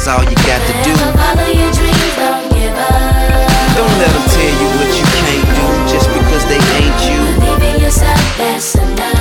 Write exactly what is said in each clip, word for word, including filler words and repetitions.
is all you got to do. Follow your dreams, don't give up. Don't let them tell you what you can't do just because they ain't you. Believe in yourself, that's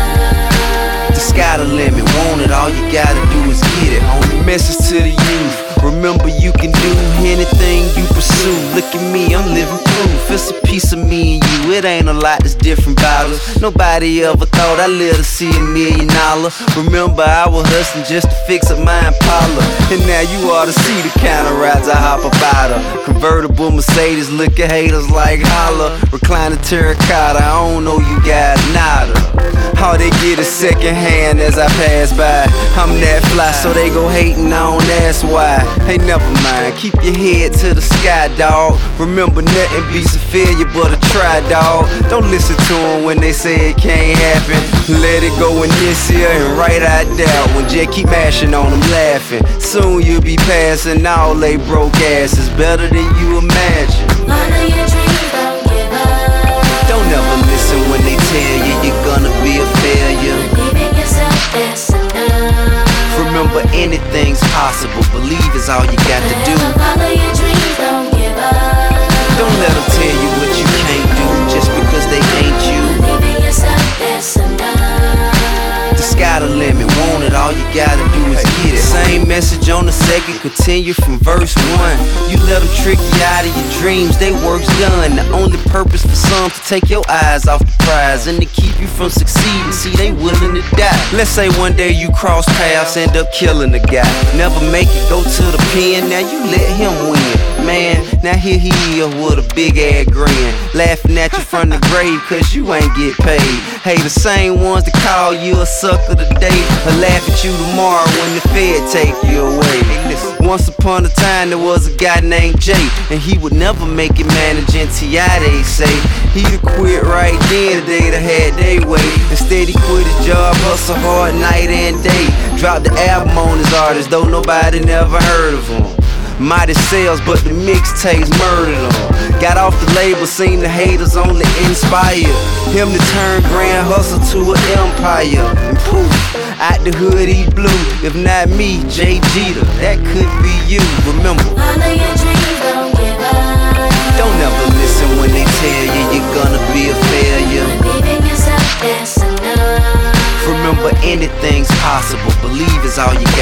enough. The sky the limit, want it, all you gotta do is get it, homie. Message to the youth, remember you can do anything you pursue. Look at me, I'm living proof. It's a piece of me and you, it ain't a lot that's different about us. Nobody ever thought I'd live to see a million dollar. Remember I was hustling just to fix up my Impala, and now you ought to see the kind of rides I hop about her. Convertible Mercedes, look at haters like holla. Recliner terracotta, I don't know you got nada. All they get is second hand as I pass by. I'm that fly, so they go hating, I don't ask why. Hey, never mind, keep your head to the sky, dawg. Remember nothing beats a failure but a try, dawg. Don't listen to them when they say it can't happen. Let it go in this year and write out doubt. When Jay keep mashing on them laughing, soon you'll be passing all they broke asses. Better than you imagine. Follow your dreams, don't give up. Don't ever listen when they tell you you're gonna be a failure. Believe in yourself, that's enough. Remember anything's possible, believe is all you got to do. Follow your dreams, don't give up. Don't let them tell you what you can't do just because they ain't you. Believe in yourself, that's enough. The sky the limit, want it, all you gotta do is get it. Same message on the second, continue from verse one. You let them trick you out of your dreams, they work's done. The only purpose for some to take your eyes off the prize and to keep you from succeeding, see they willing to die. Let's say one day you cross paths, end up killing the guy. Never make it, go to the pen, now you let him win. Man, now here he is with a big ass grin, laughing at you from the grave cause you ain't get paid. Hey, the same ones that call you a sucker today will laugh at you tomorrow when the Fed take you away. Hey, listen, once upon a time there was a guy named Jay, and he would never make it managing T I, they say. He'd have quit right then the day they had they way. Instead he quit his job, hustle hard night and day. Dropped the album on his artist, though nobody never heard of him. Mighty sales, but the mixtapes murdered him. Got off the label, seen the haters only inspire him to turn grand hustle to an empire. And poof, out the hood he blew. If not me, Jay Jeter, that could be you. Remember, Follow your dreams, don't give up. don't ever listen when they tell you you're gonna be a failure. Believe in yourself, that's enough. Remember anything's possible, believe is all you